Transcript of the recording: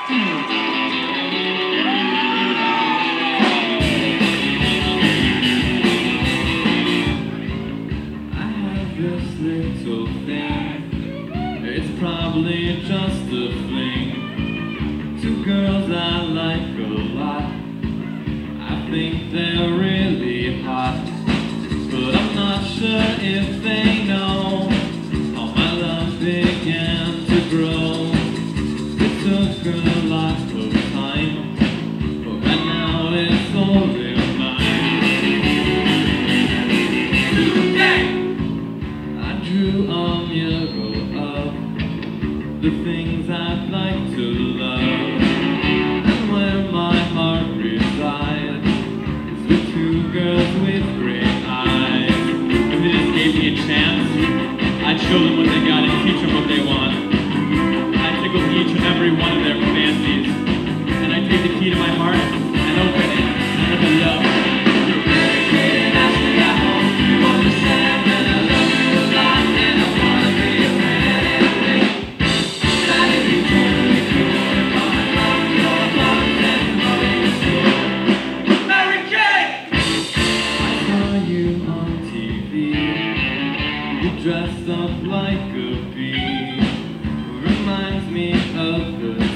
This little thing, it's probably just a fling. Two girls I like a lot, I think they're really hot, but I'm not sure if they know how my love began to grow. It took a lot of time, but right now it's only drew a mural of the things I'd like to love, and where my heart resides is with two girls with great eyes. If they just gave me a chance, I'd show them what they got and teach them what they want. I'd tickle each and every one of their fancies, and I'd take the key to my heart and open it with a love. Dressed up like a bee, reminds me of the